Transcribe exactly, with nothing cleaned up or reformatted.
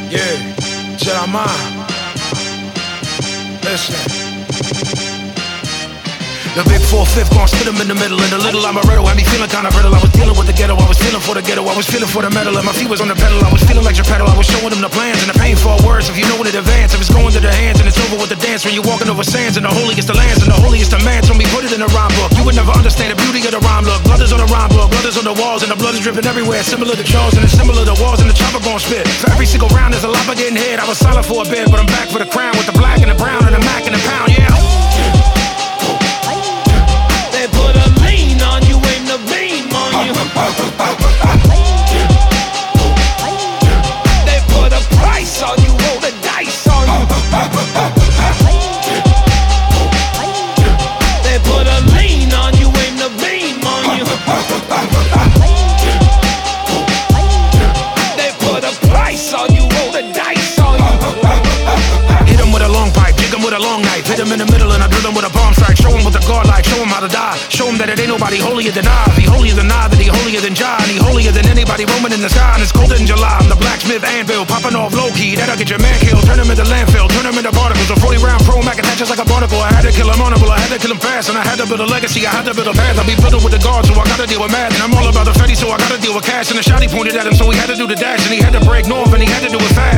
Yeah, Jeremiah. Listen. The big four-fifth gon' split him in the middle. In the little, I'm a riddle. Had me feeling kinda brittle. I was dealing with the ghetto. I was feeling for the ghetto. I was feeling for the metal. And my feet was on the pedal. I was feeling like Geppetto. I was showing them the plans and the painful words. If you know in advance, if it's going to the hands and it's over with the dance. When you're walking over sands and the holiest of lands and the holiest of man. So me put it in a rhyme book. You would never understand the beauty of the rhyme look. Blood is on the rhyme book. Blood is on the walls and the blood is dripping everywhere. Similar to jaws and it's similar to walls and the chopper gon' spit. For every single round there's a lava getting hit. I was silent for a bit, but I'm back for the crown with the black and the brown and the mac and the pound. Yeah. They put a lean on you, aim the beam on you. They put a price on you, roll the dice on you. They put a lean on you, aim the beam on you. They put a price on you, roll the dice on you. Hit him with a long pipe, jig him with a long knife. Hit him in the middle and I drill him with a bomb strike. Show him what the God like, show him how to die. Show him that it ain't nobody holier than I. If he holier than I, then he holier than Jah. And he holier than anybody roaming in the sky. And it's colder in July. I'm the blacksmith anvil, popping off low key. That'll get your man killed. Turn him into landfill, turn him into particles. A forty round pro Mac attaches like a barnacle. I had to kill him honorable, I had to kill him fast. And I had to build a legacy, I had to build a path. I'll be building with the guards, so I gotta deal with math. And I'm all about the fetty, so I gotta deal with cash. And the shot he pointed at him, so he had to do the dash. And he had to break north, and he had to do it fast.